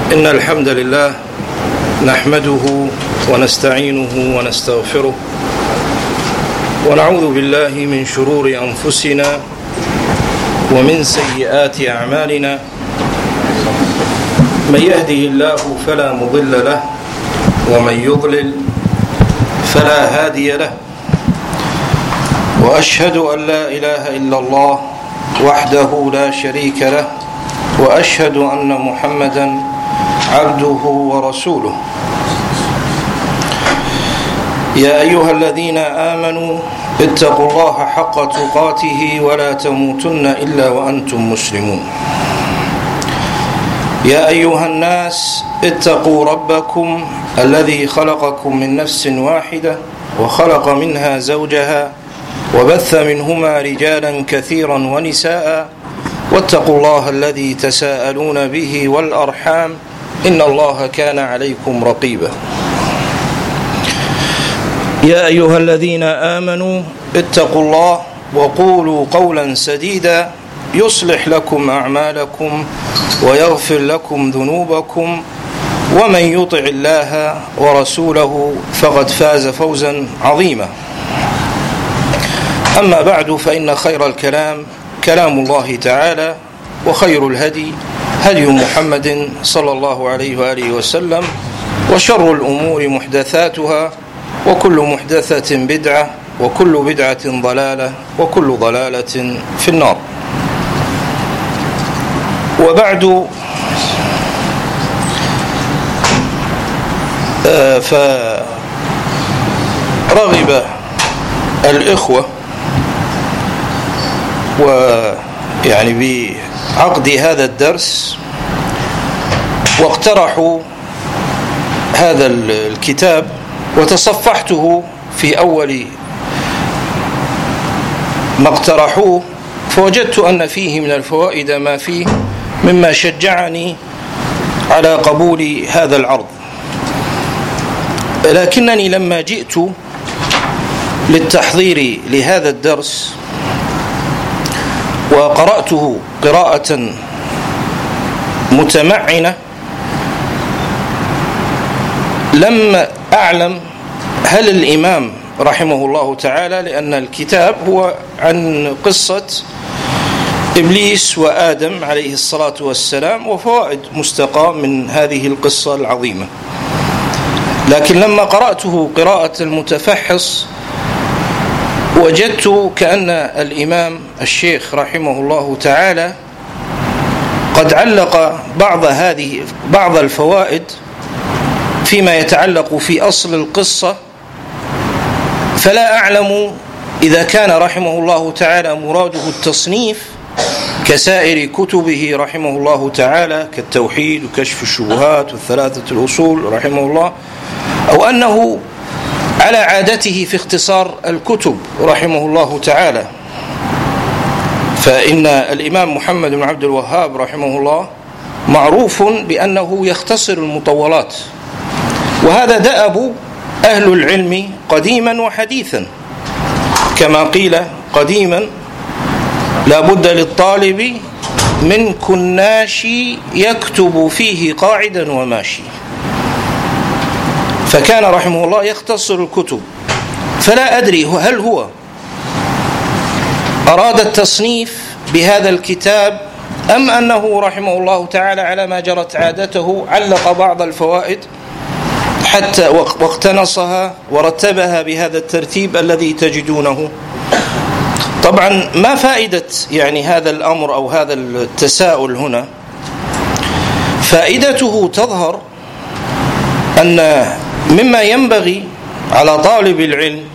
إن الحمد لله نحمده ونستعينه ونستغفره ونعوذ بالله من شرور أنفسنا ومن سيئات أعمالنا. من يهده الله فلا مضل له ومن يضلل فلا هادي له، وأشهد أن لا إله إلا الله وحده لا شريك له، وأشهد أن محمدا عبده ورسوله. يا أيها الذين آمنوا اتقوا الله حق تقاته ولا تموتن إلا وأنتم مسلمون. يا أيها الناس اتقوا ربكم الذي خلقكم من نفس واحدة وخلق منها زوجها وبث منهما رجالا كثيرا ونساء، واتقوا الله الذي تساءلون به والأرحام إن الله كان عليكم رقيبا. يا أيها الذين آمنوا اتقوا الله وقولوا قولا سديدا يصلح لكم أعمالكم ويغفر لكم ذنوبكم، ومن يطع الله ورسوله فقد فاز فوزا عظيما. أما بعد، فإن خير الكلام كلام الله تعالى، وخير الهدي هدي محمد صلى الله عليه وآله وسلم، وشر الأمور محدثاتها، وكل محدثة بدعة، وكل بدعة ضلالة، وكل ضلالة في النار. وبعد، فرغب الإخوة بعقد هذا الدرس، واقترحوا هذا الكتاب، وتصفحته في أول ما اقترحوه، فوجدت أن فيه من الفوائد ما فيه مما شجعني على قبول هذا العرض. لكنني لما جئت للتحضير لهذا الدرس وقرأته قراءة متمعنة، لم أعلم هل الإمام رحمه الله تعالى، لأن الكتاب هو عن قصة إبليس وآدم عليه الصلاة والسلام، وفوائد مستقاة من هذه القصة العظيمة، لكن لما قرأته قراءة المتفحص وجدت كأن الإمام الشيخ رحمه الله تعالى قد علق بعض الفوائد فيما يتعلق في أصل القصة، فلا أعلم إذا كان رحمه الله تعالى مراده التصنيف كسائر كتبه رحمه الله تعالى كالتوحيد وكشف الشبهات والثلاثة الأصول رحمه الله، أو أنه على عادته في اختصار الكتب رحمه الله تعالى. فإن الإمام محمد بن عبد الوهاب رحمه الله معروف بأنه يختصر المطولات، وهذا دأب أهل العلم قديما وحديثا، كما قيل قديما: لا بد للطالب من كناش يكتب فيه قاعدا وماشي. فكان رحمه الله يختصر الكتب، فلا أدري هل هو أراد التصنيف بهذا الكتاب أم أنه رحمه الله تعالى على ما جرت عادته علق بعض الفوائد حتى واقتنصها ورتبها بهذا الترتيب الذي تجدونه. طبعا ما فائدة هذا الأمر أو هذا التساؤل هنا؟ فائدته تظهر أن مما ينبغي على طالب العلم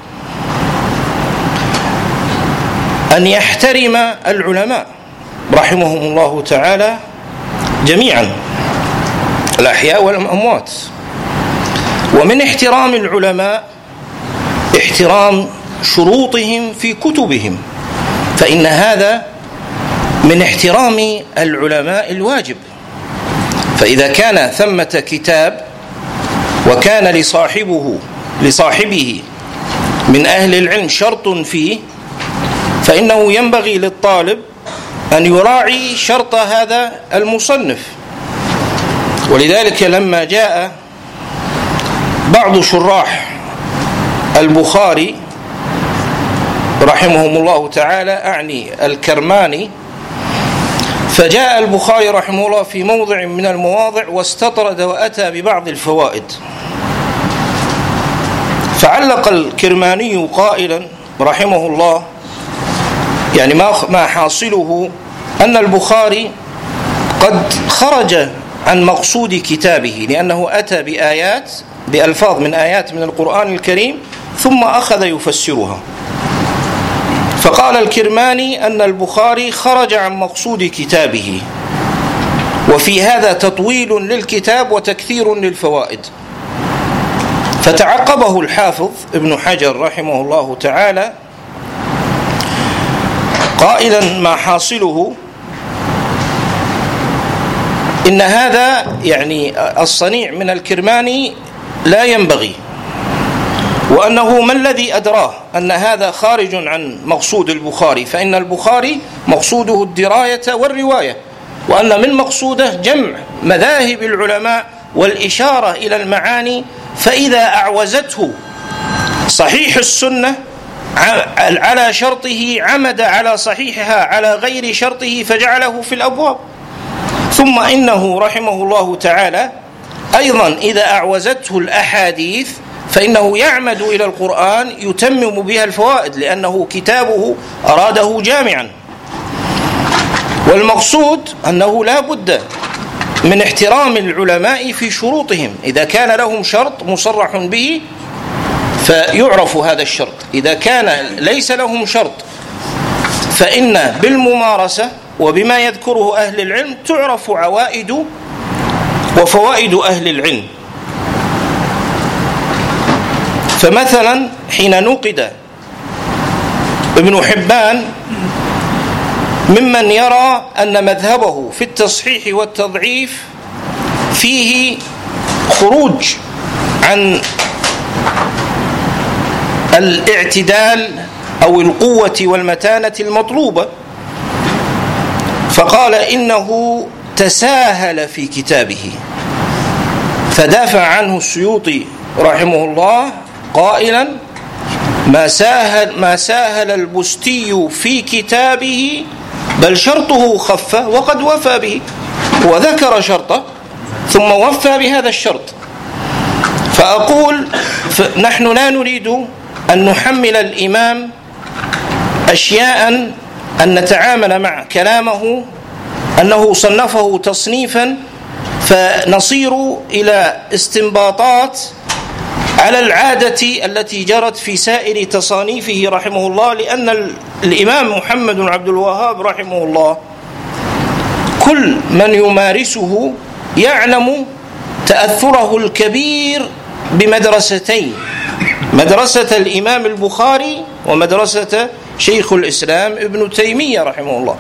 أن يحترم العلماء رحمهم الله تعالى جميعا، الأحياء والأموات. ومن احترام العلماء احترام شروطهم في كتبهم، فإن هذا من احترام العلماء الواجب. فإذا كان ثمة كتاب وكان لصاحبه من أهل العلم شرط فيه، فإنه ينبغي للطالب أن يراعي شرط هذا المصنف. ولذلك لما جاء بعض شراح البخاري رحمهم الله تعالى، أعني الكرماني، فجاء البخاري رحمه الله في موضع من المواضع واستطرد وأتى ببعض الفوائد، فعلق الكرماني قائلا رحمه الله يعني ما حاصله أن البخاري قد خرج عن مقصود كتابه، لأنه أتى بألفاظ من آيات من القرآن الكريم ثم أخذ يفسرها. فقال الكرماني أن البخاري خرج عن مقصود كتابه، وفي هذا تطويل للكتاب وتكثير للفوائد. فتعقبه الحافظ ابن حجر رحمه الله تعالى قائلا ما حاصله إن هذا يعني الصنيع من الكرماني لا ينبغي، وأنه ما الذي أدراه أن هذا خارج عن مقصود البخاري، فإن البخاري مقصوده الدراية والرواية، وأن من مقصوده جمع مذاهب العلماء والإشارة إلى المعاني، فإذا أعوزته صحيح السنة على شرطه عمد على صحيحها على غير شرطه فجعله في الأبواب. ثم إنه رحمه الله تعالى أيضا إذا أعوزته الأحاديث فإنه يعمد إلى القرآن يتمم بها الفوائد، لأنه كتابه أراده جامعا. والمقصود أنه لا بد من احترام العلماء في شروطهم، إذا كان لهم شرط مصرح به فيعرف هذا الشرط، إذا كان ليس لهم شرط فإن بالممارسة وبما يذكره أهل العلم تعرف عوائد وفوائد أهل العلم. فمثلا حين نقد ابن حبان ممن يرى أن مذهبه في التصحيح والتضعيف فيه خروج عن الاعتدال أو القوة والمتانة المطلوبة، فقال إنه تساهل في كتابه، فدافع عنه السيوطي رحمه الله قائلا ما ساهل البستي في كتابه بل شرطه خف وقد وفى به، وذكر شرطه ثم وفى بهذا الشرط. فأقول نحن لا نريد أن نحمل الإمام أشياء أن نتعامل مع كلامه أنه صنفه تصنيفا فنصير إلى استنباطات على العادة التي جرت في سائر تصانيفه رحمه الله، لأن الإمام محمد بن عبد الوهاب رحمه الله كل من يمارسه يعلم تأثره الكبير بمدرستين، مدرسة الإمام البخاري ومدرسة شيخ الإسلام ابن تيمية رحمه الله.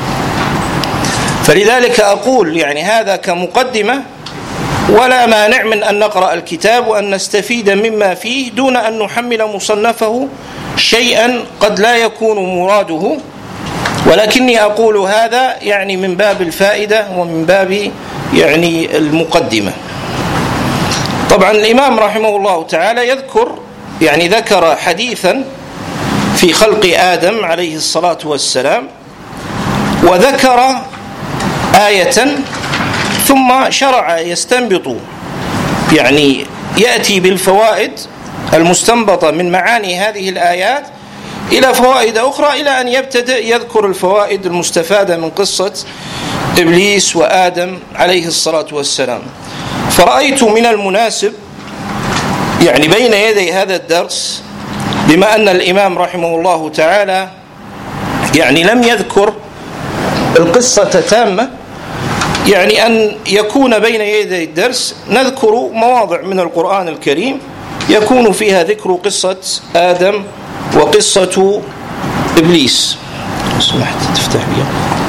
فلذلك أقول يعني هذا كمقدمة، ولا مانع من أن نقرأ الكتاب وأن نستفيد مما فيه دون أن نحمل مصنفه شيئا قد لا يكون مراده، ولكني أقول هذا يعني من باب الفائدة ومن باب يعني المقدمة. طبعا الإمام رحمه الله تعالى ذكر حديثا في خلق آدم عليه الصلاة والسلام، وذكر آية، ثم شرع يستنبط يعني يأتي بالفوائد المستنبطة من معاني هذه الآيات إلى فوائد أخرى، إلى أن يبتدئ يذكر الفوائد المستفادة من قصة إبليس وآدم عليه الصلاة والسلام. فرأيت من المناسب يعني بين يدي هذا الدرس، بما أن الإمام رحمه الله تعالى يعني لم يذكر القصة تامة، يعني أن يكون بين يدي الدرس نذكر مواضع من القرآن الكريم يكون فيها ذكر قصة آدم وقصة إبليس. سمحت تفتح بي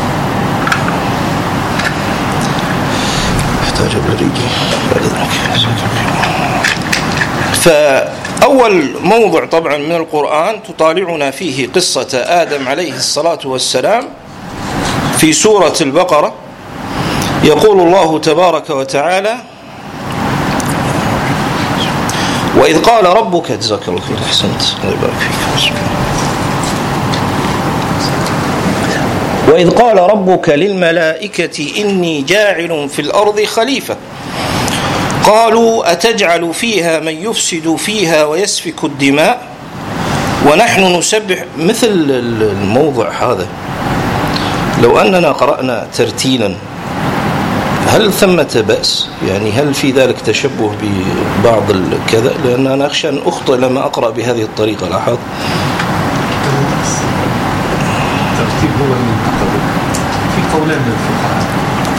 احتاج بالريجي بعد ذلك. فأول موضع طبعا من القرآن تطالعنا فيه قصة آدم عليه الصلاة والسلام في سورة البقرة، يقول الله تبارك وتعالى: وإذ قال ربك، جزاك الله خير، أحسنت، الله يبارك فيك. وإذ قال ربك للملائكة إني جاعل في الأرض خليفة قالوا أتجعل فيها من يفسد فيها ويسفك الدماء ونحن نسبح. مثل الموضع هذا لو أننا قرأنا ترتيلا هل ثمة بأس؟ يعني هل في ذلك تشبه ببعض الكذا؟ لأن أنا أخشى أن أخطئ لما أقرأ بهذه الطريقة. لاحظ الترتيب هو المنتقد في قولان للفقهاء.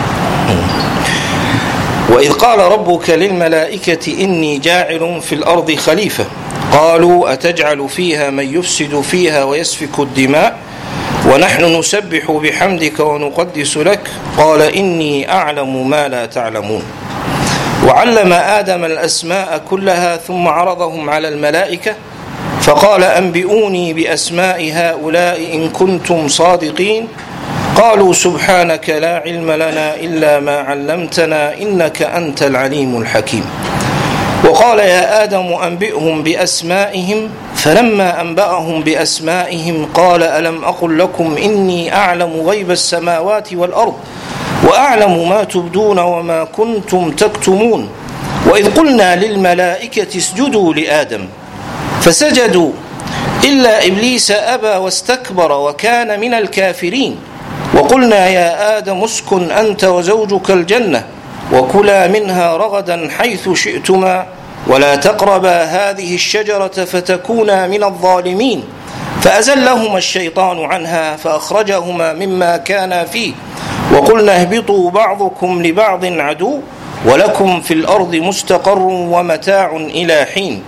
وإذ قال ربك للملائكة إني جاعل في الأرض خليفة قالوا أتجعل فيها من يفسد فيها ويسفك الدماء ونحن نسبح بحمدك ونقدس لك قال إني أعلم ما لا تعلمون. وعلم آدم الأسماء كلها ثم عرضهم على الملائكة فقال أنبئوني بأسماء هؤلاء إن كنتم صادقين قالوا سبحانك لا علم لنا إلا ما علمتنا إنك أنت العليم الحكيم. وقال يا آدم أنبئهم بأسمائهم فلما أنبأهم بأسمائهم قال ألم أقل لكم إني أعلم غيب السماوات والأرض وأعلم ما تبدون وما كنتم تكتمون. وإذ قلنا للملائكة اسجدوا لآدم فسجدوا إلا إبليس أبى واستكبر وكان من الكافرين. وقلنا يا آدم اسكن أنت وزوجك الجنة وكلا منها رغدا حيث شئتما ولا تقربا هذه الشجرة فتكونا من الظالمين. فأزلهما الشيطان عنها فأخرجهما مما كانا فيه وقلنا اهبطوا بعضكم لبعض عدو ولكم في الأرض مستقر ومتاع إلى حين.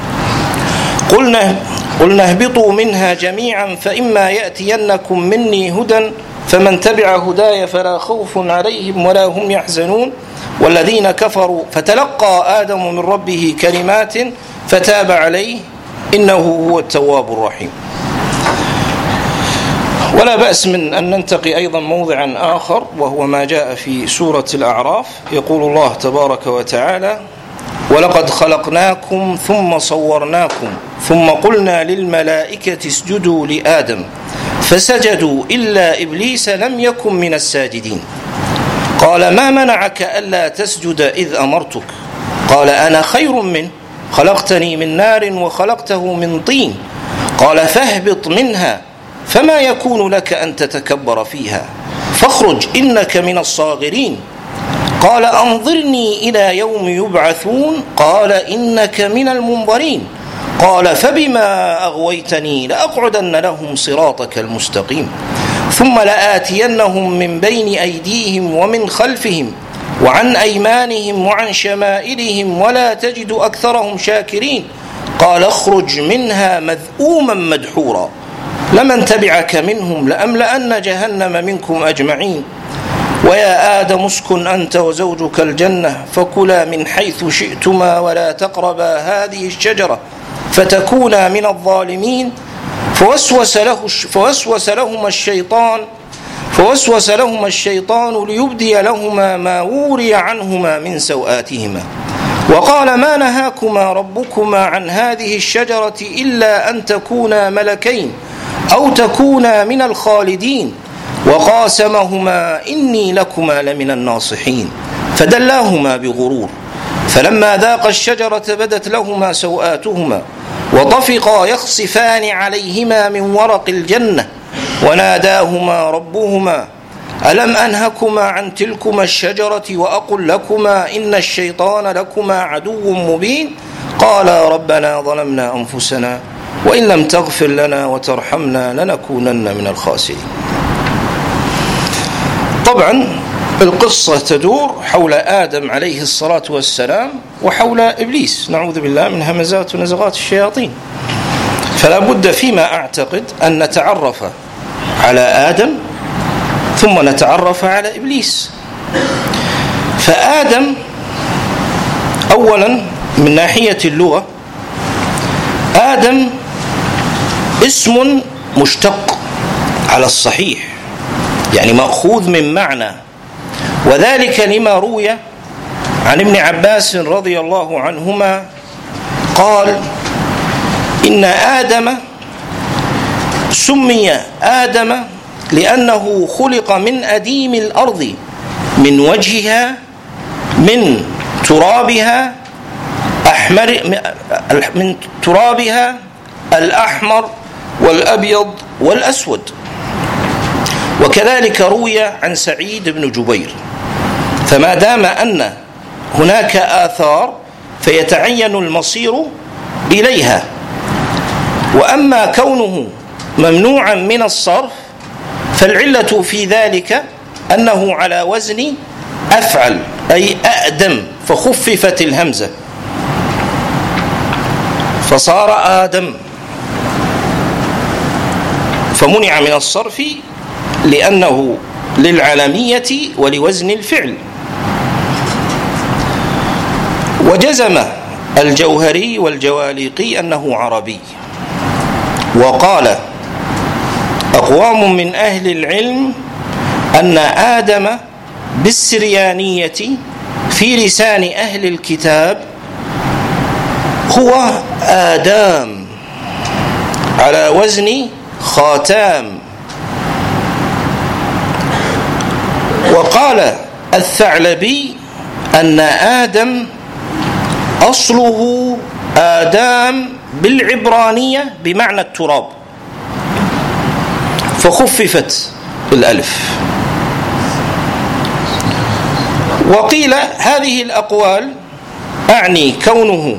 قلنا اهبطوا منها جميعا فإما يأتينكم مني هدى فمن تبع هداي فلا خوف عليهم ولا هم يحزنون والذين كفروا. فتلقى آدم من ربه كلمات فتاب عليه إنه هو التواب الرحيم. ولا بأس من أن ننتقي أيضا موضعا آخر وهو ما جاء في سورة الأعراف. يقول الله تبارك وتعالى ولقد خلقناكم ثم صورناكم ثم قلنا للملائكة اسجدوا لآدم فسجدوا إلا إبليس لم يكن من الساجدين قال ما منعك ألا تسجد إذ أمرتك قال أنا خير منه خلقتني من نار وخلقته من طين قال فاهبط منها فما يكون لك أن تتكبر فيها فاخرج إنك من الصاغرين قال أنظرني إلى يوم يبعثون قال إنك من المنظرين قال فبما أغويتني لأقعدن لهم صراطك المستقيم ثم لآتينهم من بين أيديهم ومن خلفهم وعن أيمانهم وعن شمائلهم ولا تجد أكثرهم شاكرين قال اخرج منها مذءوما مدحورا لمن تبعك منهم لأملأن جهنم منكم أجمعين ويا آدم اسكن أنت وزوجك الجنة فكلا من حيث شئتما ولا تقربا هذه الشجرة فتكونا من الظالمين فوسوس لهما الشيطان ليبدي لهما ما وري عنهما من سوآتهما وقال ما نهاكما ربكما عن هذه الشجرة إلا أن تكونا ملكين أو تكونا من الخالدين وقاسمهما إني لكما لمن الناصحين فدلاهما بغرور فلما ذاقا الشجرة بدت لهما سوآتهما وطفقا يخصفان عليهما من ورق الجنة وناداهما ربهما ألم أنهكما عن تلكما الشجرة وأقل لكما إن الشيطان لكما عدو مبين قالا ربنا ظلمنا أنفسنا وإن لم تغفر لنا وترحمنا لنكونن من الخاسرين. طبعا القصة تدور حول آدم عليه الصلاة والسلام وحول إبليس نعوذ بالله من همزات ونزغات الشياطين. فلا بد فيما أعتقد أن نتعرف على آدم ثم نتعرف على إبليس. فآدم أولا من ناحية اللغة آدم اسم مشتق على الصحيح يعني مأخوذ من معنى وذلك لما روي عن ابن عباس رضي الله عنهما قال: إن آدم سمي آدم لأنه خلق من أديم الأرض، من وجهها، من ترابها الأحمر والأبيض والأسود. وكذلك روي عن سعيد بن جبير. فما دام أن هناك آثار فيتعين المصير إليها. وأما كونه ممنوعا من الصرف فالعلة في ذلك أنه على وزن أفعل، أي أأدم، فخففت الهمزة فصار آدم، فمنع من الصرف لأنه للعلمية ولوزن الفعل. وجزم الجوهري والجواليقي أنه عربي. وقال أقوام من أهل العلم أن آدم بالسريانية في لسان أهل الكتاب هو آدام على وزن خاتام. وقال الثعلبي أن آدم أصله آدام بالعبرانية بمعنى التراب، فخففت الألف. وقيل هذه الأقوال أعني كونه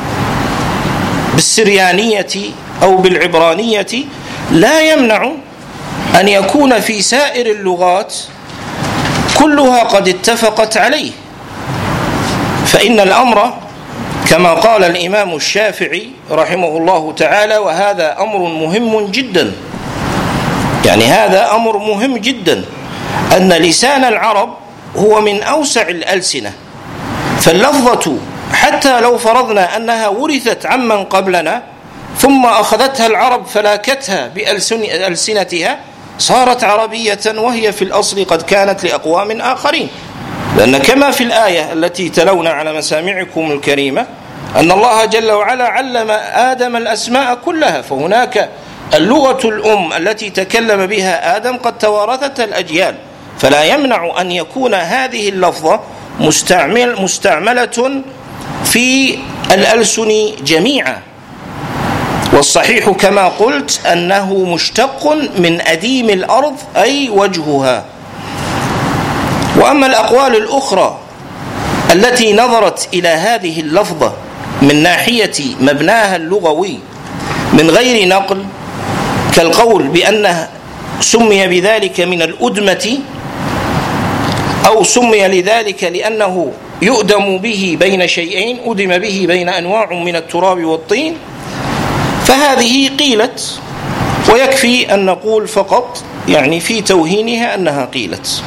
بالسريانية أو بالعبرانية لا يمنع أن يكون في سائر اللغات كلها قد اتفقت عليه، فإن الأمر كما قال الإمام الشافعي رحمه الله تعالى، وهذا أمر مهم جدا، يعني هذا أمر مهم جدا، أن لسان العرب هو من أوسع الألسنة، فاللفظة حتى لو فرضنا أنها ورثت عمن قبلنا ثم أخذتها العرب فلاكتها بألسنتها صارت عربية، وهي في الأصل قد كانت لأقوام آخرين. لأن كما في الآية التي تلونا على مسامعكم الكريمة أن الله جل وعلا علم آدم الأسماء كلها، فهناك اللغة الأم التي تكلم بها آدم قد توارثت الأجيال، فلا يمنع أن يكون هذه اللفظة مستعملة في الألسن جميعا. والصحيح كما قلت أنه مشتق من أديم الأرض أي وجهها. وأما الأقوال الأخرى التي نظرت إلى هذه اللفظة من ناحية مبناها اللغوي من غير نقل، كالقول بأنه سمي بذلك من الأدمة، أو سمي لذلك لأنه يؤدم به بين شيئين، أدم به بين أنواع من التراب والطين، فهذه قيلت، ويكفي أن نقول فقط يعني في توهينها أنها قيلت.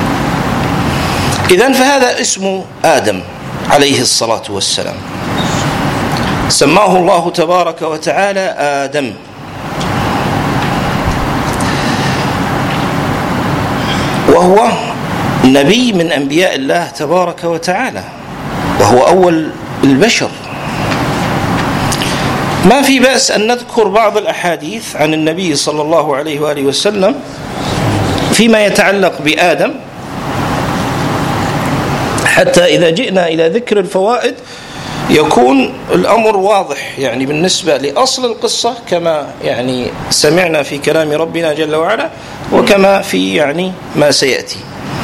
إذن فهذا اسم آدم عليه الصلاة والسلام، سماه الله تبارك وتعالى آدم. وهو نبي من أنبياء الله تبارك وتعالى، وهو أول البشر. ما في بأس أن نذكر بعض الأحاديث عن النبي صلى الله عليه وآله وسلم فيما يتعلق بآدم، حتى إذا جئنا إلى ذكر الفوائد يكون الأمر واضح، يعني بالنسبة لأصل القصة كما يعني سمعنا في كلام ربنا جل وعلا، وكما في يعني ما سيأتي.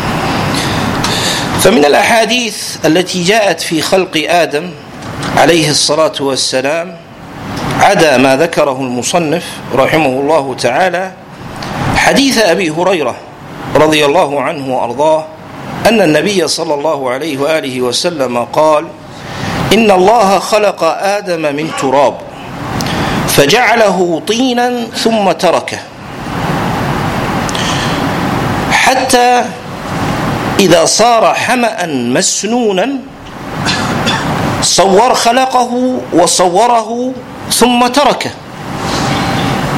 فمن الأحاديث التي جاءت في خلق آدم عليه الصلاة والسلام، عدا ما ذكره المصنف رحمه الله تعالى، حديث أبي هريرة رضي الله عنه وأرضاه أن النبي صلى الله عليه وآله وسلم قال: إن الله خلق آدم من تراب فجعله طينا ثم تركه حتى إذا صار حمأ مسنونا خلقه وصوره ثم تركه،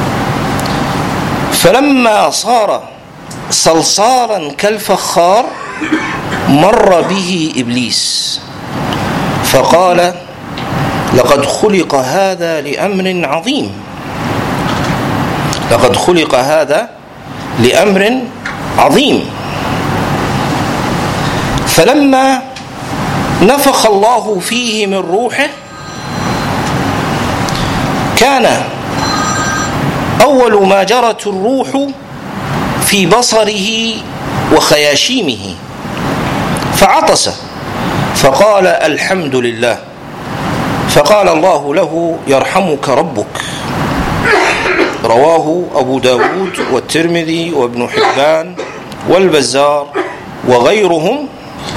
فلما صار صلصالا كالفخار مر به إبليس فقال لقد خلق هذا لأمر عظيم، لقد خلق هذا لأمر عظيم. فلما نفخ الله فيه من روحه كان أول ما جرت الروح في بصره وخياشيمه فعطس فقال الحمد لله، فقال الله له يرحمك ربك. رواه أبو داود والترمذي وابن حبان والبزار وغيرهم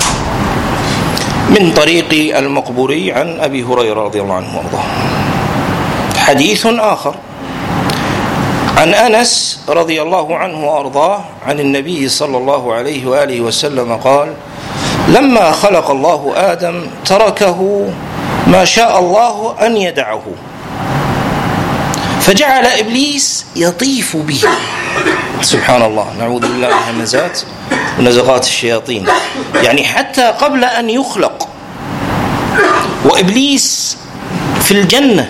من طريق المقبوري عن أبي هريرة رضي الله عنه وارضاه. حديث آخر عن أنس رضي الله عنه وأرضاه عن النبي صلى الله عليه وآله وسلم قال لما خلق الله آدم تركه ما شاء الله أن يدعه، فجعل إبليس يطيف به. سبحان الله، نعوذ بالله من همزات ونزغات الشياطين. يعني حتى قبل أن يخلق وإبليس في الجنة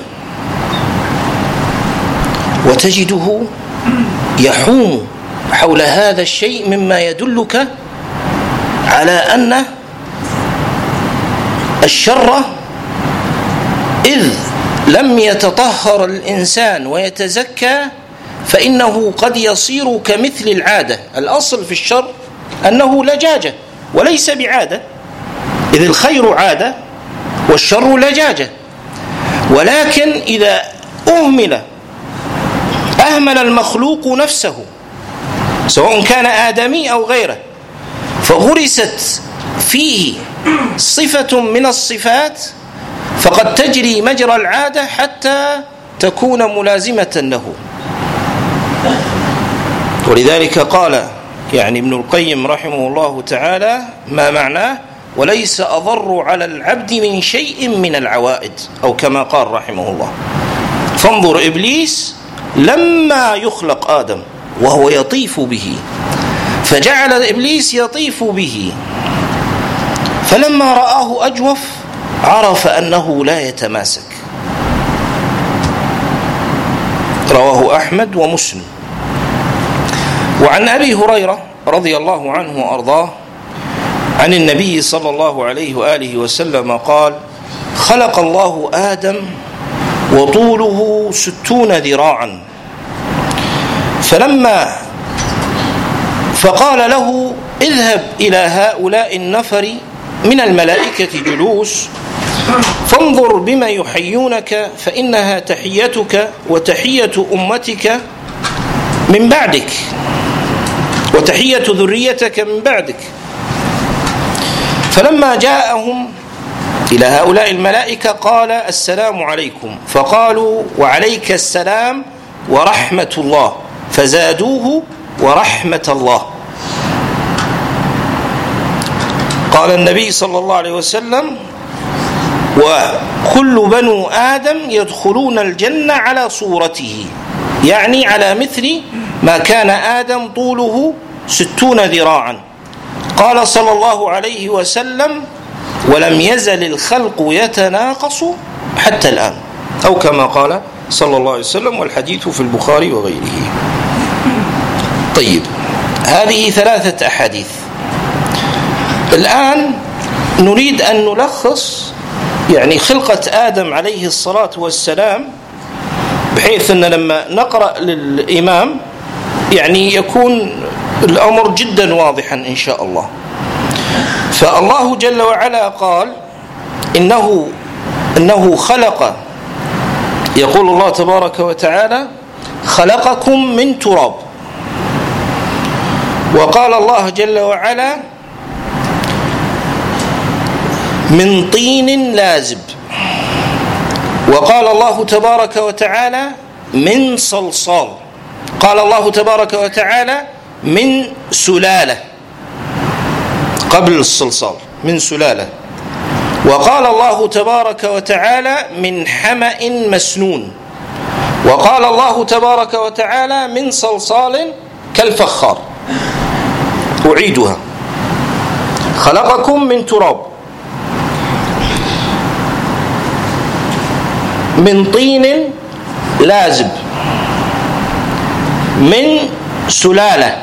وتجده يحوم حول هذا الشيء مما يدلك على أن الشر إذ لم يتطهر الإنسان ويتزكى فإنه قد يصير كمثل العادة. الأصل في الشر أنه لجاجة وليس بعادة، إذ الخير عادة والشر لجاجة. ولكن إذا أهمل المخلوق نفسه سواء كان آدمي أو غيره فغرست فيه صفة من الصفات فقد تجري مجرى العادة حتى تكون ملازمة له. ولذلك قال يعني ابن القيم رحمه الله تعالى ما معناه وليس أضر على العبد من شيء من العوائد، أو كما قال رحمه الله. فانظر إبليس لما يخلق آدم وهو يطيف به، فجعل إبليس يطيف به، فلما رآه أجوف عرف أنه لا يتماسك. رواه أحمد ومسلم. وعن أبي هريرة رضي الله عنه وأرضاه عن النبي صلى الله عليه وآله وسلم قال خلق الله آدم وطوله 60 ذراعا فقال له اذهب إلى هؤلاء النفر من الملائكة جلوس فانظر بما يحيونك فإنها تحيتك وتحية أمتك من بعدك وتحية ذريتك من بعدك. فلما جاءهم إلى هؤلاء الملائكة قال السلام عليكم، فقالوا وعليك السلام ورحمة الله، فزادوه ورحمة الله. قال النبي صلى الله عليه وسلم وكل بنو آدم يدخلون الجنة على صورته، يعني على مثل ما كان آدم طوله 60 ذراعا. قال صلى الله عليه وسلم ولم يزل الخلق يتناقص حتى الآن، أو كما قال صلى الله عليه وسلم، والحديث في البخاري وغيره. طيب، هذه 3 أحاديث. الآن نريد أن نلخص يعني خلقة آدم عليه الصلاة والسلام، بحيث أن لما نقرأ للإمام يعني يكون الأمر جدا واضحا إن شاء الله. فالله جل وعلا قال إنه خلق، يقول الله تبارك وتعالى خلقكم من تراب، وقال الله جل وعلا من طين لازب، وقال الله تبارك وتعالى من صلصال، قال الله تبارك وتعالى من سلالة قبل الصلصال من سلالة، وقال الله تبارك وتعالى من حمأ مسنون، وقال الله تبارك وتعالى من صلصال كالفخار. أعيدها خلقكم من تراب، من طين لازب، من سلالة،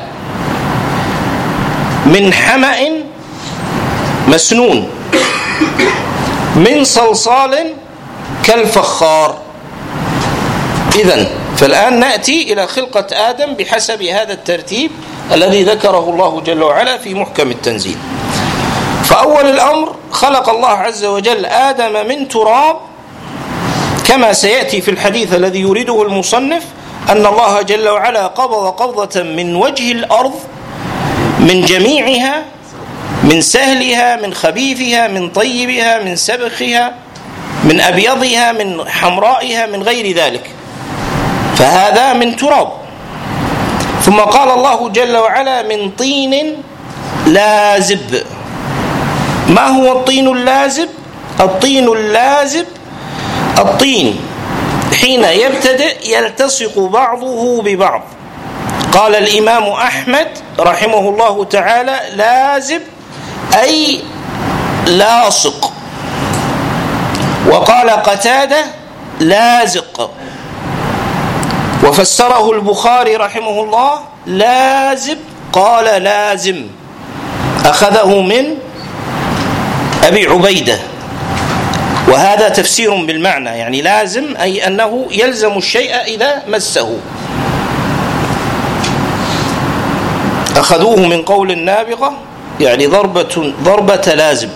من حمأ مسنون، من صلصال كالفخار. إذن فالآن نأتي إلى خلقة آدم بحسب هذا الترتيب الذي ذكره الله جل وعلا في محكم التنزيل. فأول الأمر خلق الله عز وجل آدم من تراب، كما سيأتي في الحديث الذي يريده المصنف أن الله جل وعلا قبض قبضة من وجه الأرض من جميعها، من سهلها، من خبيثها، من طيبها، من سبخها، من أبيضها، من حمرائها، من غير ذلك، فهذا من تراب. ثم قال الله جل وعلا من طين لازب. ما هو الطين اللازب؟ الطين اللازب الطين حين يبتدئ يلتصق بعضه ببعض. قال الإمام أحمد رحمه الله تعالى لازب أي لاصق، وقال قتادة لازق، وفسره البخاري رحمه الله لازب قال لازم، أخذه من أبي عبيدة، وهذا تفسير بالمعنى، يعني لازم أي أنه يلزم الشيء إذا مسه. أخذوه من قول النابغة يعني ضربة لازب.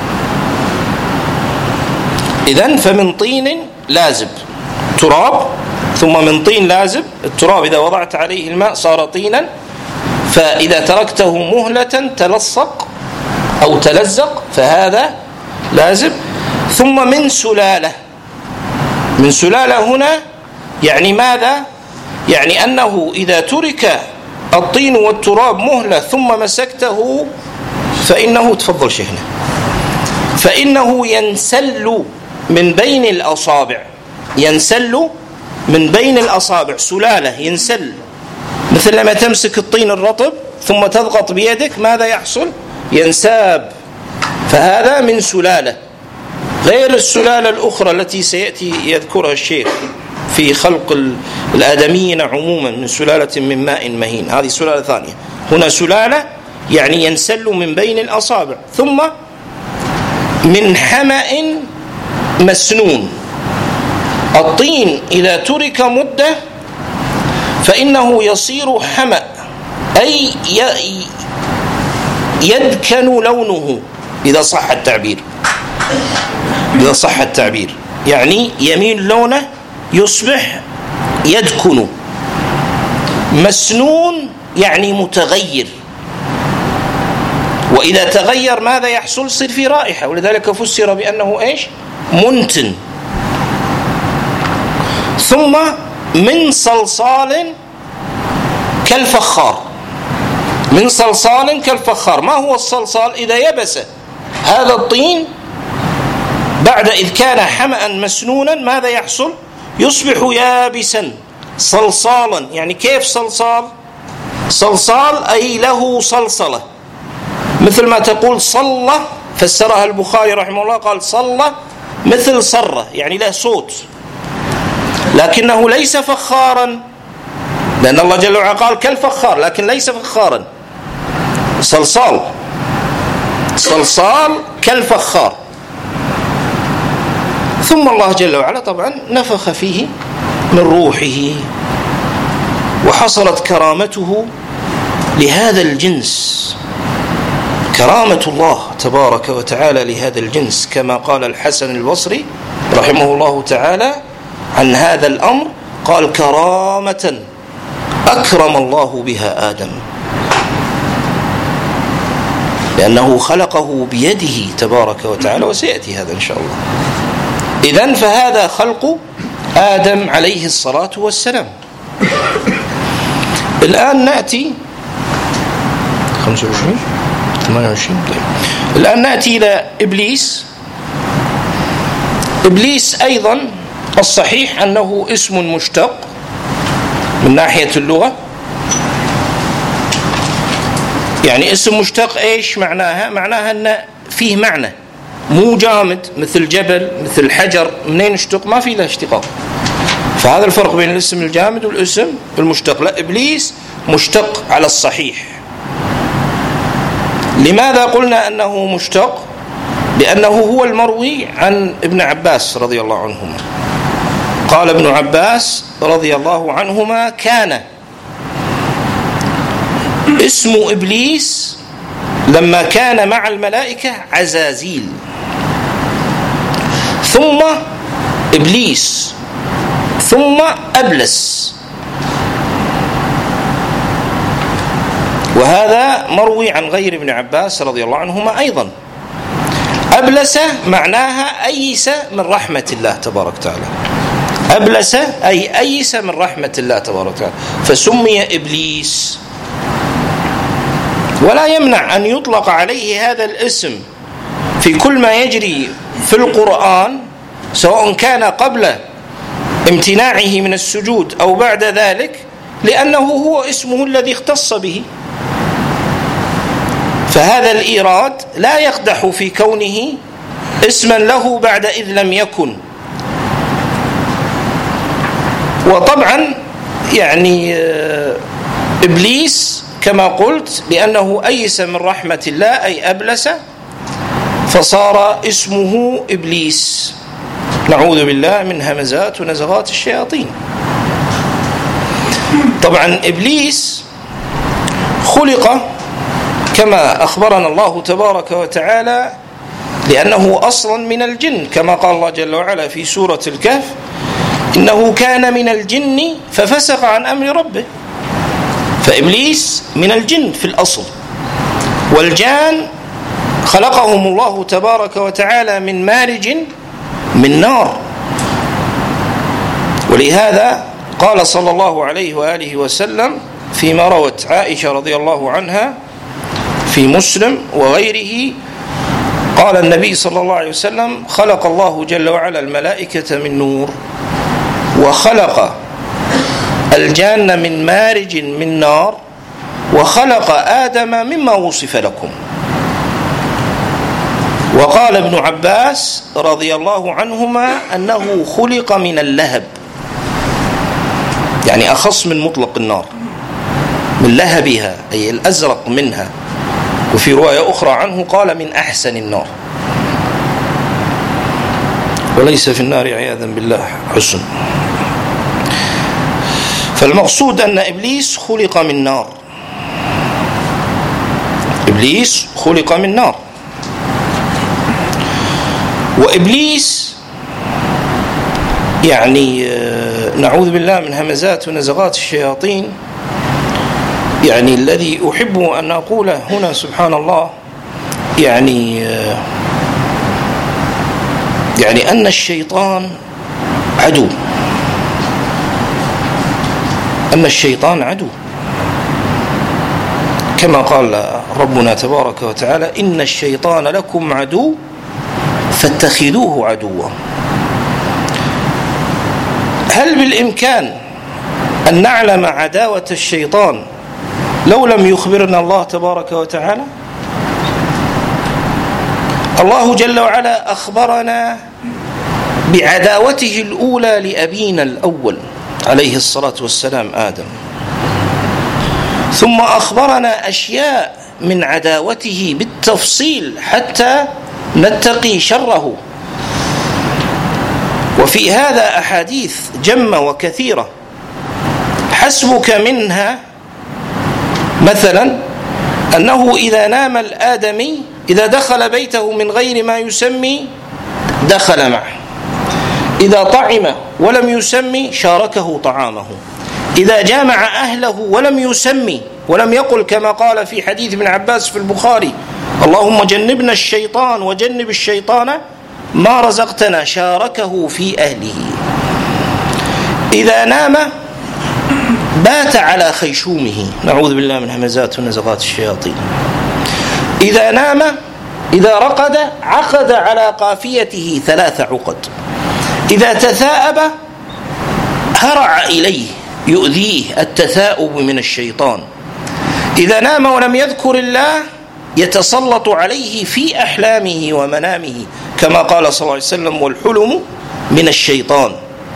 إذن فمن طين لازب تراب، ثم من طين لازب. التراب إذا وضعت عليه الماء صار طينا، فإذا تركته مهلة تلصق أو تلزق فهذا لازب. ثم من سلالة. من سلالة هنا يعني ماذا؟ يعني أنه إذا ترك الطين والتراب مهلة ثم مسكته فإنه تفضل شيخنا فإنه ينسل من بين الأصابع. ينسل من بين الأصابع، سلالة ينسل، مثل لما تمسك الطين الرطب ثم تضغط بيدك ماذا يحصل؟ ينساب. فهذا من سلالة، غير السلالة الأخرى التي سيأتي يذكرها الشيخ في خلق الآدميين عموما من سلالة من ماء مهين، هذه سلالة ثانية. هنا سلالة يعني ينسل من بين الأصابع. ثم من حمأ مسنون. الطين إذا ترك مدة فإنه يصير حمأ أي يدكن لونه، إذا صح التعبير، إذا صح التعبير يعني يميل لونه يصبح يدكن. مسنون يعني متغير، وإذا تغير ماذا يحصل؟ يصير في رائحة، ولذلك فسر بأنه إيش؟ منتن. ثم من صلصال كالفخار. من صلصال كالفخار. ما هو الصلصال؟ إذا يبس هذا الطين بعد إذ كان حمأ مسنونا ماذا يحصل؟ يصبح يابسا صلصالا. يعني كيف صلصال؟ صلصال أي له صلصلة، مثل ما تقول صلة، فسرها البخاري رحمه الله قال صلة مثل صرة، يعني له صوت، لكنه ليس فخارا، لأن الله جل وعلا قال كالفخار لكن ليس فخارا. صلصال، صلصال كالفخار. ثم الله جل وعلا طبعا نفخ فيه من روحه، وحصلت كرامته لهذا الجنس، كرامة الله تبارك وتعالى لهذا الجنس، كما قال الحسن البصري رحمه الله تعالى عن هذا الأمر، قال كرامة أكرم الله بها آدم، لأنه خلقه بيده تبارك وتعالى، وسيأتي هذا إن شاء الله. إذن فهذا خلق آدم عليه الصلاة والسلام. الآن نأتي 25 28. الآن نأتي إلى إبليس. إبليس أيضا الصحيح أنه اسم مشتق من ناحية اللغة، يعني اسم مشتق ايش معناها؟ معناها ان فيه معنى، مو جامد مثل جبل مثل حجر، منين اشتق؟ ما في له اشتقاق. فهذا الفرق بين الاسم الجامد والاسم المشتق. لا، إبليس مشتق على الصحيح. لماذا قلنا أنه مشتق؟ لأنه هو المروي عن ابن عباس رضي الله عنهما. قال ابن عباس رضي الله عنهما: كان اسم إبليس لما كان مع الملائكة عزازيل، ثم إبليس، ثم أبلس. وهذا مروي عن غير ابن عباس رضي الله عنهما أيضا. أبلس معناها أيس من رحمة الله تبارك وتعالى. أبلس أي أيس من رحمة الله تبارك وتعالى، فسمي إبليس. ولا يمنع أن يطلق عليه هذا الاسم في كل ما يجري في القرآن، سواء كان قبل امتناعه من السجود أو بعد ذلك، لأنه هو اسمه الذي اختص به. فهذا الإيراد لا يقدح في كونه اسما له بعد إذ لم يكن. وطبعا يعني إبليس كما قلت لأنه أيس من رحمة الله، أي أبلس، فصار اسمه إبليس. نعوذ بالله من همزات ونزغات الشياطين. طبعا إبليس خلق كما أخبرنا الله تبارك وتعالى لأنه أصلا من الجن، كما قال الله جل وعلا في سورة الكهف: إنه كان من الجن ففسق عن أمر ربه. فإبليس من الجن في الأصل، والجان خلقهم الله تبارك وتعالى من مارج من نار. ولهذا قال صلى الله عليه وآله وسلم فيما روت عائشة رضي الله عنها في مسلم وغيره، قال النبي صلى الله عليه وسلم: خلق الله جل وعلا الملائكة من نور، وخلق الجان من مارج من نار، وخلق آدم مما وصف لكم. وقال ابن عباس رضي الله عنهما أنه خلق من اللهب، يعني أخص من مطلق النار، من لهبها أي الأزرق منها. وفي رواية أخرى عنه قال: من أحسن النار، وليس في النار عياذا بالله حسن. فالمقصود أن إبليس خلق من نار، إبليس خلق من نار. وإبليس يعني نعوذ بالله من همزات ونزغات الشياطين، يعني الذي أحب أن أقوله هنا سبحان الله، يعني أن الشيطان عدو، أن الشيطان عدو، كما قال ربنا تبارك وتعالى: إن الشيطان لكم عدو فاتخذوه عدوا. هل بالإمكان أن نعلم عداوة الشيطان لو لم يخبرنا الله تبارك وتعالى؟ الله جل وعلا أخبرنا بعداوته الأولى لأبينا الأول عليه الصلاة والسلام آدم، ثم أخبرنا أشياء من عداوته بالتفصيل حتى نتقي شره. وفي هذا أحاديث جمة وكثيرة، حسبك منها مثلا أنه إذا نام الآدمي إذا دخل بيته من غير ما يسمي دخل معه، إذا طعم ولم يسمي شاركه طعامه، إذا جامع أهله ولم يسمي ولم يقل كما قال في حديث ابن عباس في البخاري: اللهم جنبنا الشيطان وجنب الشيطان ما رزقتنا، شاركه في أهله. إذا نام بات على خيشومه، نعوذ بالله من همزات ونزغات الشياطين. إذا نام إذا رقد عقد على قافيته 3 عقد. إذا تثاءب هرع إليه يؤذيه، التثاؤب من الشيطان. إذا نام ولم يذكر الله يتسلط عليه في أحلامه ومنامه، كما قال صلى الله عليه وسلم: والحلم من الشيطان.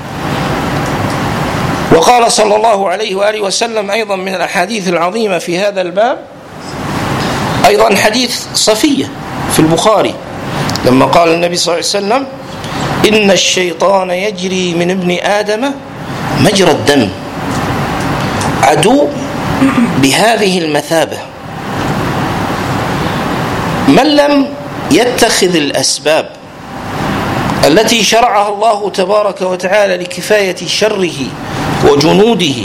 وقال صلى الله عليه وآله وسلم أيضا من الأحاديث العظيمة في هذا الباب أيضا حديث صفية في البخاري، لما قال النبي صلى الله عليه وسلم: إن الشيطان يجري من ابن آدم مجرى الدم. عدو بهذه المثابة. من لم يتخذ الأسباب التي شرعها الله تبارك وتعالى لكفاية شره وجنوده،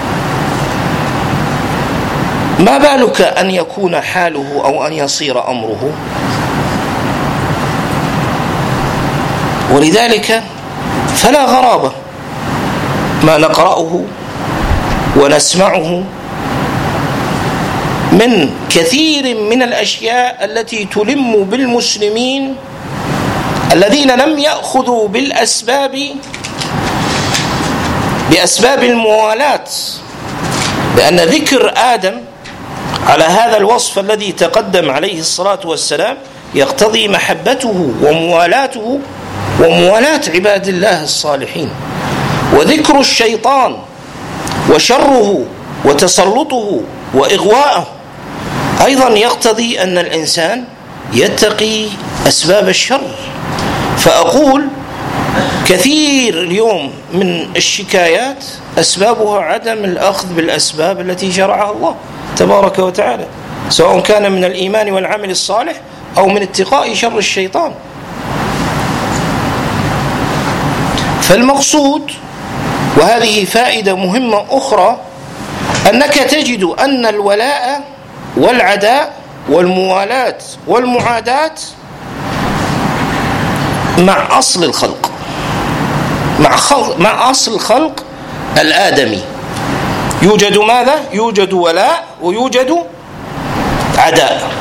ما بالك أن يكون حاله أو أن يصير أمره؟ ولذلك فلا غرابة ما نقرأه ونسمعه من كثير من الأشياء التي تلم بالمسلمين الذين لم يأخذوا بأسباب الموالاة، لأن ذكر آدم على هذا الوصف الذي تقدم عليه الصلاة والسلام يقتضي محبته وموالاته وموالاة عباد الله الصالحين. وذكر الشيطان وشره وتسلطه وإغواءه أيضا يقتضي أن الإنسان يتقي أسباب الشر. فأقول كثير اليوم من الشكايات أسبابها عدم الأخذ بالأسباب التي شرعها الله تبارك وتعالى، سواء كان من الإيمان والعمل الصالح أو من اتقاء شر الشيطان. فالمقصود، وهذه فائدة مهمة أخرى، أنك تجد أن الولاء والعداء والموالاة والمعاداة مع أصل الخلق، مع أصل الخلق الآدمي. يوجد ماذا؟ يوجد ولاء ويوجد عداء.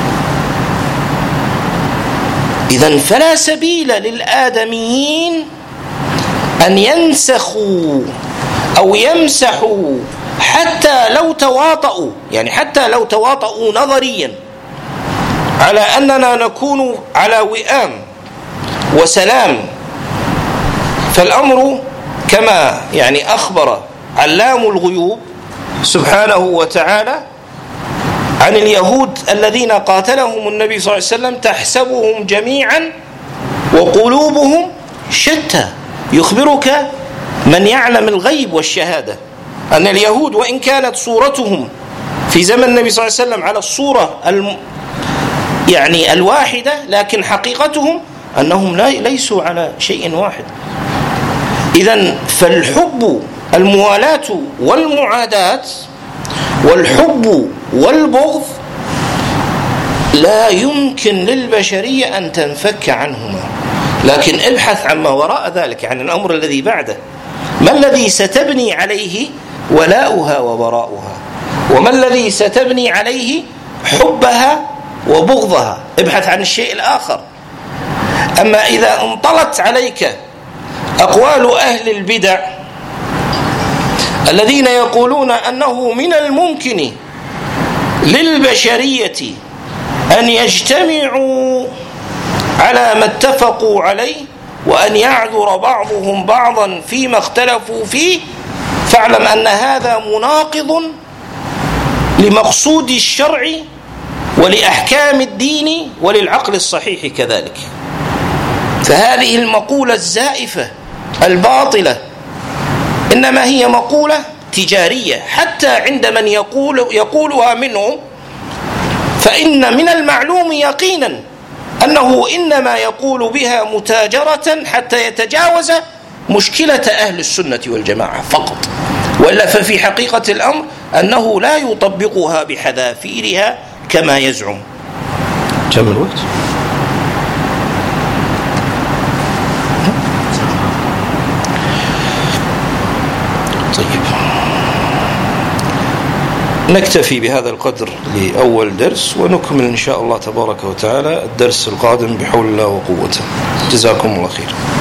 إذن فلا سبيل للآدميين أن ينسخوا أو يمسحوا حتى لو تواطؤوا، يعني حتى لو تواطؤوا نظريا على أننا نكون على وئام وسلام. فالأمر كما يعني أخبر علام الغيوب سبحانه وتعالى عن اليهود الذين قاتلهم النبي صلى الله عليه وسلم: تحسبهم جميعا وقلوبهم شتى. يخبرك من يعلم الغيب والشهادة أن اليهود وإن كانت صورتهم في زمن النبي صلى الله عليه وسلم على الصورة يعني الواحدة، لكن حقيقتهم أنهم ليسوا على شيء واحد. إذن فالحب، الموالاة والمعاداة، والحب والبغض لا يمكن للبشرية أن تنفك عنهما، لكن ابحث عما وراء ذلك، عن الأمر الذي بعده. ما الذي ستبني عليه ولاؤها وبراؤها؟ وما الذي ستبني عليه حبها وبغضها؟ ابحث عن الشيء الآخر. أما إذا انطلت عليك أقوال أهل البدع الذين يقولون أنه من الممكن للبشرية أن يجتمعوا على ما اتفقوا عليه وأن يعذر بعضهم بعضا فيما اختلفوا فيه، فاعلم أن هذا مناقض لمقصود الشرع ولأحكام الدين وللعقل الصحيح كذلك. فهذه المقولة الزائفة الباطلة إنما هي مقولة تجارية، حتى عند من يقولها منهم، فإن من المعلوم يقينا أنه إنما يقول بها متاجرة حتى يتجاوز مشكلة أهل السنة والجماعة فقط، وإلا ففي حقيقة الأمر أنه لا يطبقها بحذافيرها كما يزعم. كم الوقت؟ طيب، نكتفي بهذا القدر لأول درس، ونكمل إن شاء الله تبارك وتعالى الدرس القادم بحول الله وقوته. جزاكم الله خير.